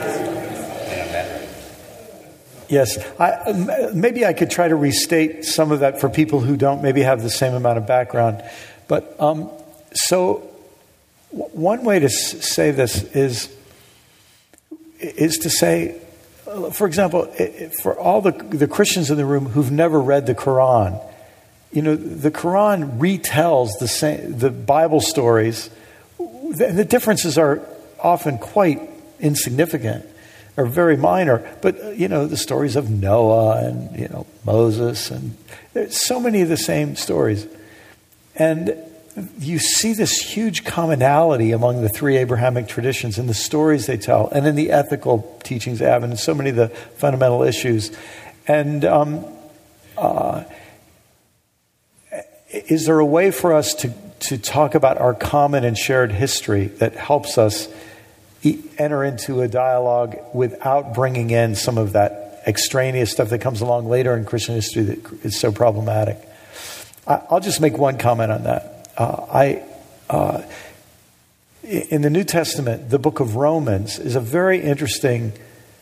Yes, I, maybe I could try to restate some of that for people who don't maybe have the same amount of background. But um, so w- one way to s- say this is is to say, uh, for example, it, for all the the Christians in the room who've never read the Quran, you know, the Quran retells the same the Bible stories. The, the differences are often quite insignificant. Are very minor, but you know the stories of Noah and you know Moses, and there's so many of the same stories, and you see this huge commonality among the three Abrahamic traditions in the stories they tell, and in the ethical teachings they have, and in so many of the fundamental issues. And um, uh, is there a way for us to to talk about our common and shared history that helps us enter into a dialogue without bringing in some of that extraneous stuff that comes along later in Christian history that is so problematic? I'll just make one comment on that. Uh, I, uh, in the New Testament, the book of Romans is a very interesting,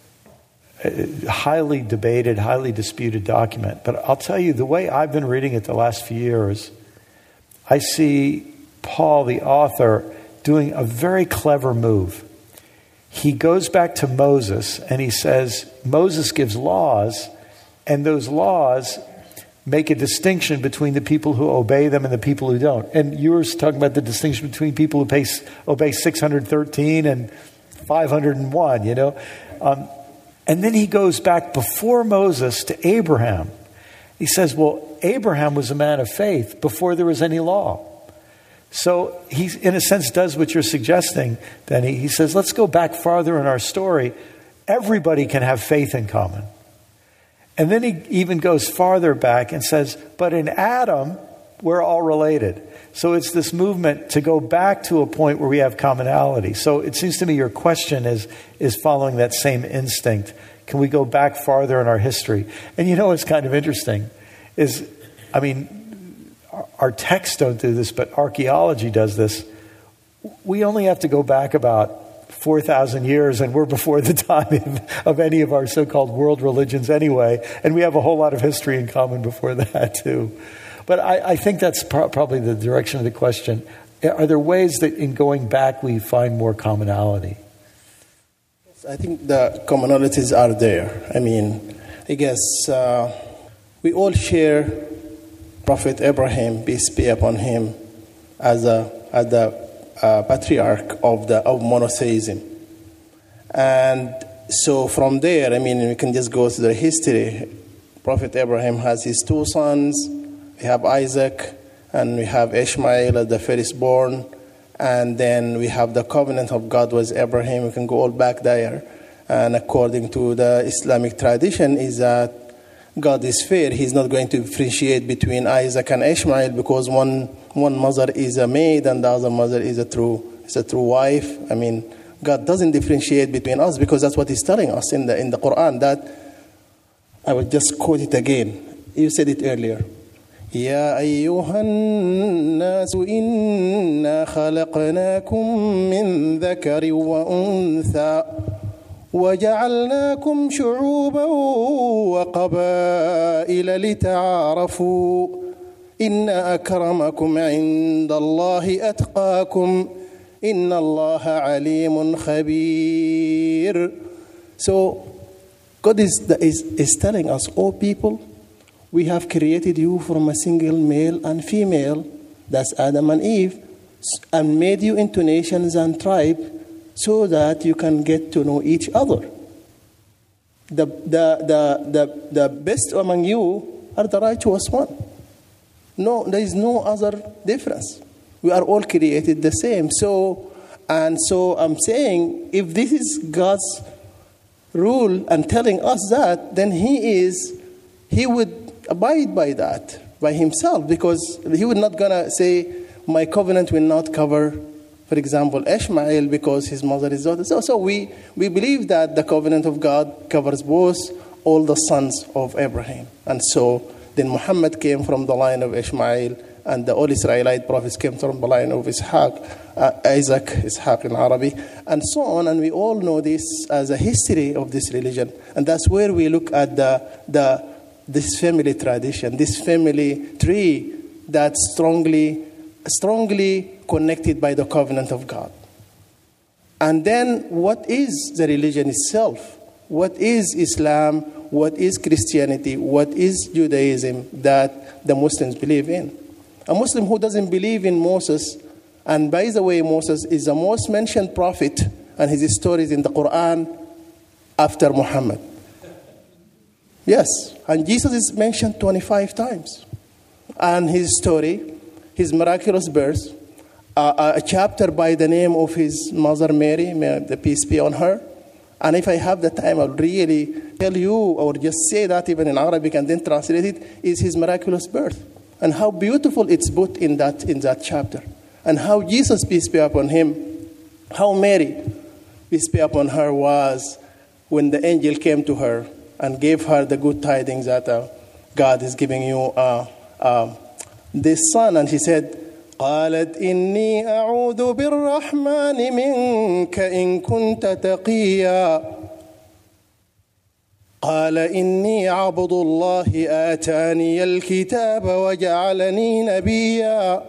uh, highly debated, highly disputed document. But I'll tell you, the way I've been reading it the last few years, I see Paul, the author, doing a very clever move. He goes back to Moses and he says, Moses gives laws, and those laws make a distinction between the people who obey them and the people who don't. And you were talking about the distinction between people who pay, obey six hundred thirteen and five hundred one, you know. Um, and then he goes back before Moses to Abraham. He says, well, Abraham was a man of faith before there was any law. So he, in a sense, does what you're suggesting, Denny. He says, let's go back farther in our story. Everybody can have faith in common. And then he even goes farther back and says, but in Adam, we're all related. So it's this movement to go back to a point where we have commonality. So it seems to me your question is, is following that same instinct. Can we go back farther in our history? And you know what's kind of interesting is, I mean, our texts don't do this, but archaeology does this. We only have to go back about four thousand years, and we're before the time of, of any of our so-called world religions anyway, and we have a whole lot of history in common before that too. But I, I think that's pro- probably the direction of the question. Are there ways that in going back we find more commonality? I think the commonalities are there. I mean, I guess uh, we all share Prophet Abraham, peace be upon him, as a as the uh, patriarch of the of monotheism. And so from there, I mean, we can just go to the history. Prophet Abraham has his two sons. We have Isaac, and we have Ishmael as the firstborn. And then we have the covenant of God with Abraham. We can go all back there. And according to the Islamic tradition is that God is fair. He's not going to differentiate between Isaac and Ishmael because one one mother is a maid and the other mother is a true is a true wife. I mean, God doesn't differentiate between us because that's what He's telling us in the in the Quran. That I will just quote it again. You said it earlier. يا أيها الناس إنا خلقناكم من ذكر وأنثى وجعلناكم شعوبا وقبائل لتعارفوا إن أكرمكم عند الله أتقاكم إن الله عليم خبير. So God is, is, is telling us, oh people, we have created you from a single male and female, that's Adam and Eve, and made you into nations and tribes so that you can get to know each other. The, the, the, the, the best among you are the righteous one. No, there is no other difference. We are all created the same. So, and so I'm saying, if this is God's rule and telling us that, then he is, he would abide by that, by himself, because he would not gonna say, my covenant will not cover, for example, Ishmael because his mother is daughter. So, so we, we believe that the covenant of God covers both all the sons of Abraham. And so then Muhammad came from the line of Ishmael, and the all Israelite prophets came from the line of Ishaq, uh, Isaac, Ishaq in Arabic, and so on. And we all know this as a history of this religion. And that's where we look at the, the this family tradition, this family tree that's strongly, strongly connected by the covenant of God. And then what is the religion itself? What is Islam? What is Christianity? What is Judaism that the Muslims believe in? A Muslim who doesn't believe in Moses, and by the way, Moses is the most mentioned prophet, and his stories in the Quran after Muhammad. Yes, and Jesus is mentioned twenty-five times. And his story, his miraculous birth, uh, a chapter by the name of his mother Mary, may the peace be on her. And if I have the time, I'll really tell you, or just say that even in Arabic and then translate it, is his miraculous birth. And how beautiful it's put in that, in that chapter. And how Jesus, peace be upon him, how Mary, peace be upon her, was when the angel came to her and gave her the good tidings that uh, God is giving you uh, uh, this son. And she said, قالت إني أعوذ بالرحمن منك إن كنت تقيا قال إني عبد الله آتاني الكتاب وجعلني نبيا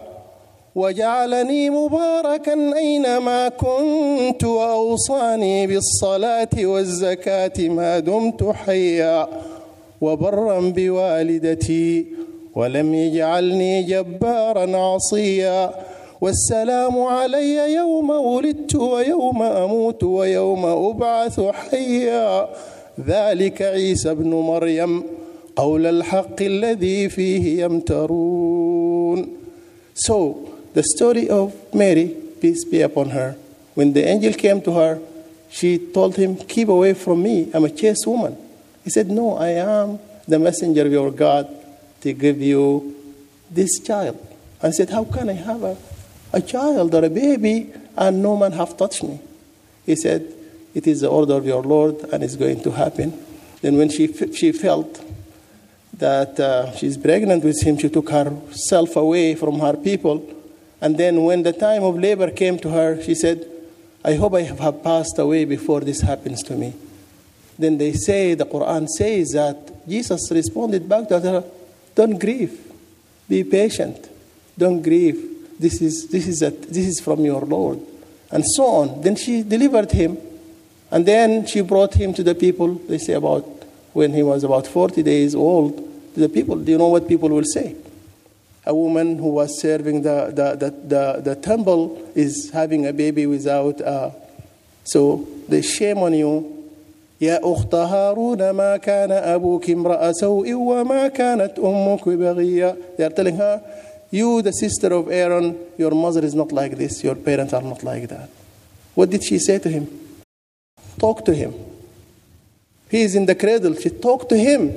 وجعلني مباركا أينما كنت وأوصاني بالصلاة والزكاة ما دمت حيا وبرا بوالدتي ولم يجعلني جبارا عصيا والسلام علي يوم ولدت ويوم أموت ويوم أبعث حيا ذلك عيسى ابن مريم قول الحق الذي فيه يمترون. So the story of Mary, peace be upon her, when the angel came to her, she told him, keep away from me, I'm a chaste woman. He said, no, I am the messenger of your God to give you this child. And said, how can I have a, a child or a baby and no man have touched me? He said, it is the order of your Lord and it's going to happen. Then when she she felt that uh, she's pregnant with him, she took herself away from her people. And then when the time of labor came to her, she said, I hope I have passed away before this happens to me. Then they say, the Quran says that Jesus responded back to her, don't grieve, be patient, don't grieve. This is this is a, this is from your Lord, and so on. Then she delivered him, and then she brought him to the people. They say about when he was about forty days old. To the people, do you know what people will say? A woman who was serving the the the, the, the temple is having a baby without. Uh, so they shame on you. يا أخت هارون ما كان أبوك امرأ سوء وما كانت أمك بغية. They are telling her, you, the sister of Aaron, your mother is not like this, your parents are not like that. What did she say to him? Talk to him. He is in the cradle. She talked to him.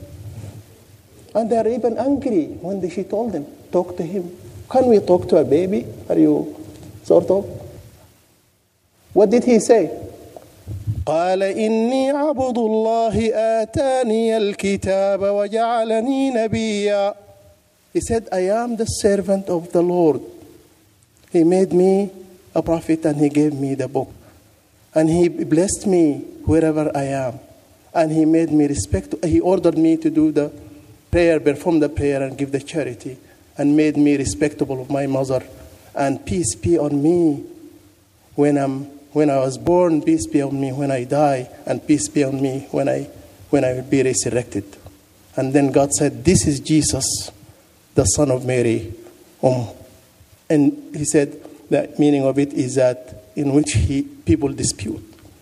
And they are even angry when she told them, talk to him. Can we talk to a baby? Are you sort of? What did he say? قال إني عبد الله آتاني الكتاب وجعلني نبيا. He said, I am the servant of the Lord. He made me a prophet and he gave me the book. And he blessed me wherever I am. And he made me respect. He ordered me to do the prayer, perform the prayer and give the charity. And made me respectable of my mother. And peace be on me when I'm When I was born, peace be on me when I die, and peace be on me when I when I will be resurrected. And then God said, this is Jesus, the son of Mary. Um, and he said, the meaning of it is that in which he people dispute.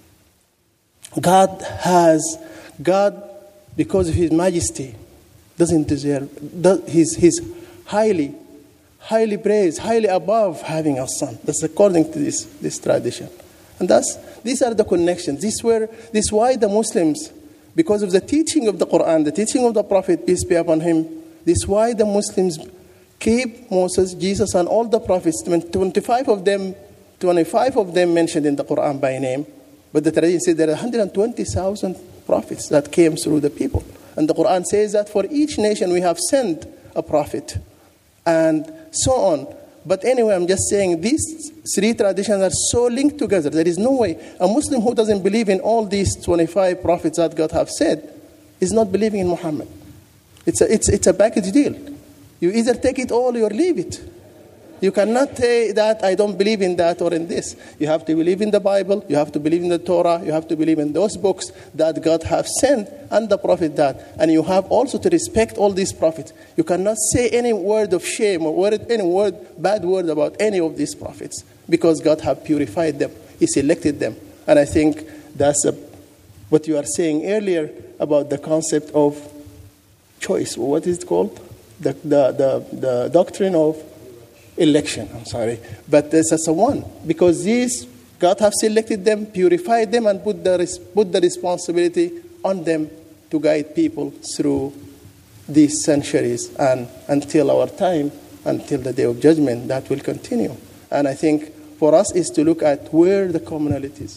God has, God, because of his majesty, doesn't deserve, does, he's, he's highly, highly praised, highly above having a son. That's according to this, this tradition. And that's, these are the connections. This, were, this is why the Muslims, because of the teaching of the Quran, the teaching of the Prophet, peace be upon him, this is why the Muslims keep Moses, Jesus, and all the prophets, twenty-five of them, twenty-five of them mentioned in the Quran by name. But the tradition says there are one hundred twenty thousand prophets that came through the people. And the Quran says that for each nation we have sent a prophet. And so on. But anyway, I'm just saying these three traditions are so linked together. There is no way. A Muslim who doesn't believe in all these twenty-five prophets that God have said is not believing in Muhammad. It's a, it's, it's a package deal. You either take it all or leave it. You cannot say that I don't believe in that or in this. You have to believe in the Bible. You have to believe in the Torah. You have to believe in those books that God have sent and the prophet that. And you have also to respect all these prophets. You cannot say any word of shame or word, any word, bad word about any of these prophets because God have purified them. He selected them. And I think that's a, what you are saying earlier about the concept of choice. What is it called? The, the, the, the doctrine of election, I'm sorry. But this is a one. Because these, God have selected them, purified them, and put the, put the responsibility on them to guide people through these centuries and until our time, until the day of judgment, that will continue. And I think for us is to look at where the commonalities.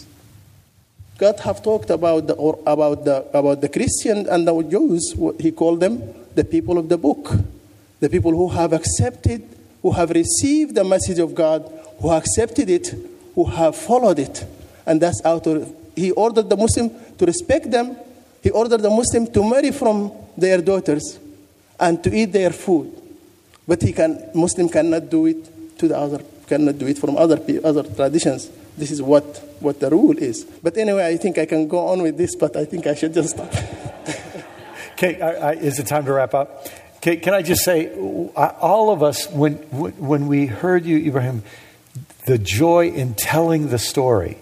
God have talked about the, or about the, about the Christians and the Jews, what he called them, the people of the book. The people who have accepted, who have received the message of God, who accepted it, who have followed it. And that's out of, he ordered the Muslim to respect them. He ordered the Muslim to marry from their daughters and to eat their food. But he can, Muslim cannot do it to the other, cannot do it from other other traditions. This is what, what the rule is. But anyway, I think I can go on with this, but I think I should just stop. Okay, I, I, is it time to wrap up? Okay, can I just say, all of us, when when we heard you, Ibrahim, the joy in telling the story.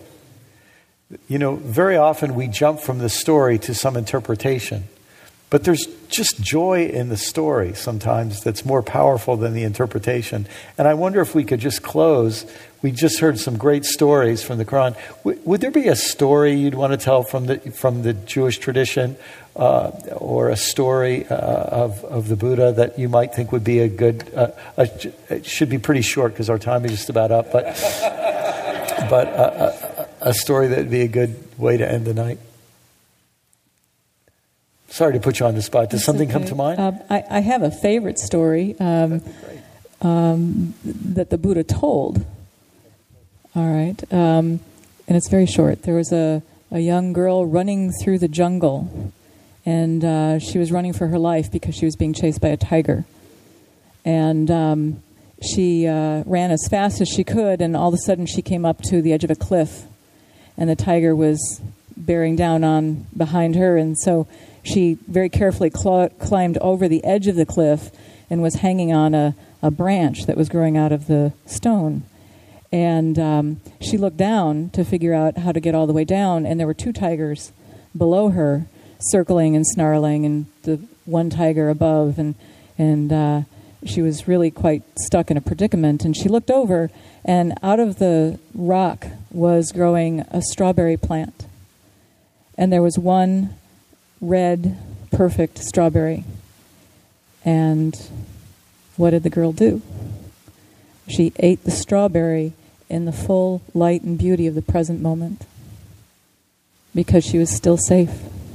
You know, very often we jump from the story to some interpretation. But there's just joy in the story sometimes that's more powerful than the interpretation. And I wonder if we could just close. We just heard some great stories from the Quran. W- would there be a story you'd want to tell from the from the Jewish tradition, uh, or a story uh, of of the Buddha that you might think would be a good? Uh, a, it should be pretty short because our time is just about up. But but uh, a, a story that would be a good way to end the night. Sorry to put you on the spot. Does That's something okay. come to mind? Uh, I, I have a favorite story um, um, that the Buddha told. All right. Um, and it's very short. There was a, a young girl running through the jungle, and uh, she was running for her life because she was being chased by a tiger. And um, she uh, ran as fast as she could, and all of a sudden she came up to the edge of a cliff, and the tiger was bearing down on behind her, and so she very carefully cl- climbed over the edge of the cliff and was hanging on a, a branch that was growing out of the stone. And um, she looked down to figure out how to get all the way down, and there were two tigers below her, circling and snarling, and the one tiger above, and and uh, she was really quite stuck in a predicament. And she looked over, and out of the rock was growing a strawberry plant. And there was one red, perfect strawberry. And what did the girl do? She ate the strawberry in the full light and beauty of the present moment because she was still safe.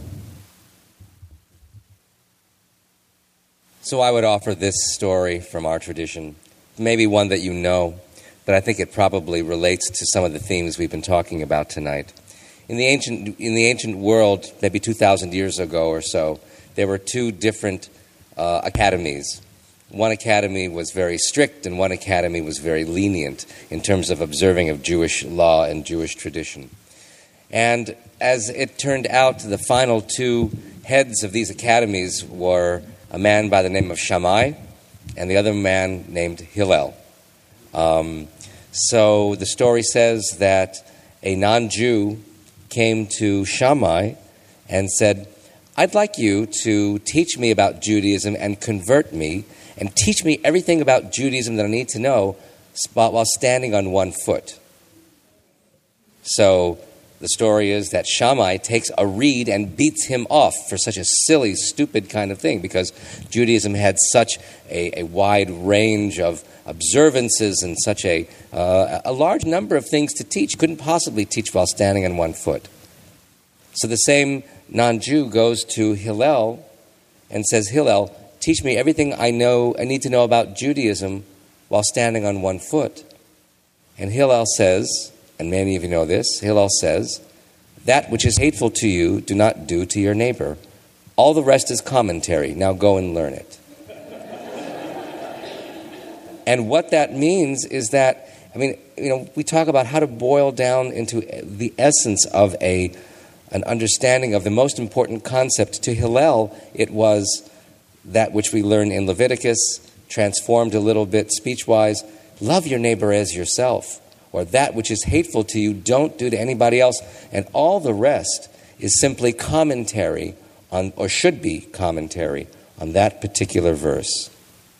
So I would offer this story from our tradition, maybe one that you know, but I think it probably relates to some of the themes we've been talking about tonight. In the ancient in the ancient world, maybe two thousand years ago or so, there were two different uh, academies. One academy was very strict, and one academy was very lenient in terms of observing of Jewish law and Jewish tradition. And as it turned out, the final two heads of these academies were a man by the name of Shammai and the other man named Hillel. Um, so the story says that a non-Jew came to Shammai and said, I'd like you to teach me about Judaism and convert me and teach me everything about Judaism that I need to know while standing on one foot. So the story is that Shammai takes a reed and beats him off for such a silly, stupid kind of thing, because Judaism had such a, a wide range of observances and such a, uh, a large number of things to teach. Couldn't possibly teach while standing on one foot. So the same non-Jew goes to Hillel and says, Hillel, teach me everything I know, I need to know about Judaism while standing on one foot. And Hillel says, and many of you know this, Hillel says, that which is hateful to you, do not do to your neighbor. All the rest is commentary. Now go and learn it. And what that means is that, I mean, you know, we talk about how to boil down into the essence of a an understanding of the most important concept. To Hillel, it was that which we learn in Leviticus, transformed a little bit speech-wise, love your neighbor as yourself, or that which is hateful to you, don't do to anybody else. And all the rest is simply commentary on, or should be commentary on that particular verse.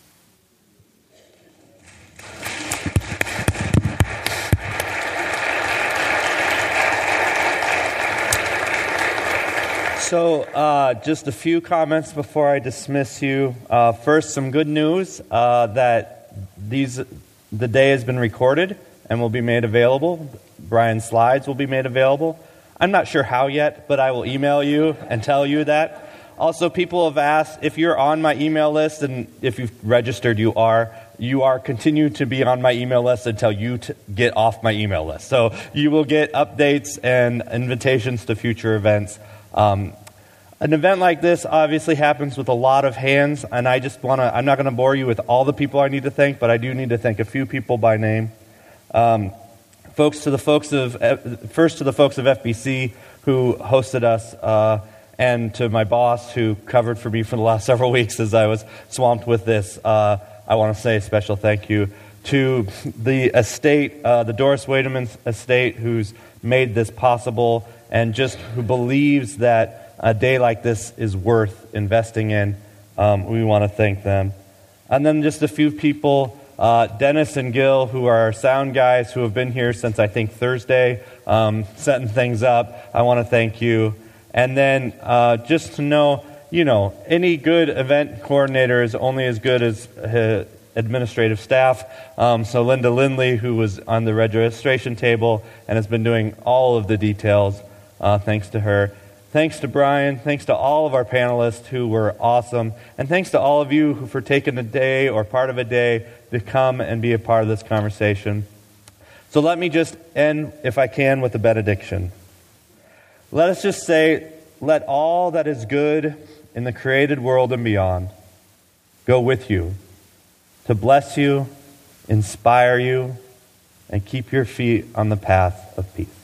So uh, just a few comments before I dismiss you. Uh, first, some good news uh, that these the day has been recorded and will be made available. Brian's slides will be made available. I'm not sure how yet, but I will email you and tell you that. Also, people have asked if you're on my email list, and if you've registered, you are. You are continue to be on my email list until you t- get off my email list. So you will get updates and invitations to future events. Um, An event like this obviously happens with a lot of hands, and I just want to, I'm not going to bore you with all the people I need to thank, but I do need to thank a few people by name. Um, folks to the folks of, first to the folks of F B C who hosted us, uh, and to my boss who covered for me for the last several weeks as I was swamped with this. Uh, I want to say a special thank you to the estate, uh, the Doris Wademan estate, who's made this possible, and just who believes that a day like this is worth investing in. Um, we want to thank them. And then just a few people, uh, Dennis and Gil, who are our sound guys, who have been here since, I think, Thursday, um, setting things up. I want to thank you. And then uh, just to know, you know, any good event coordinator is only as good as his administrative staff. Um, so Linda Lindley, who was on the registration table and has been doing all of the details, uh, thanks to her. Thanks to Brian. Thanks to all of our panelists who were awesome. And thanks to all of you who for taking a day or part of a day to come and be a part of this conversation. So let me just end, if I can, with a benediction. Let us just say, let all that is good in the created world and beyond go with you to bless you, inspire you, and keep your feet on the path of peace.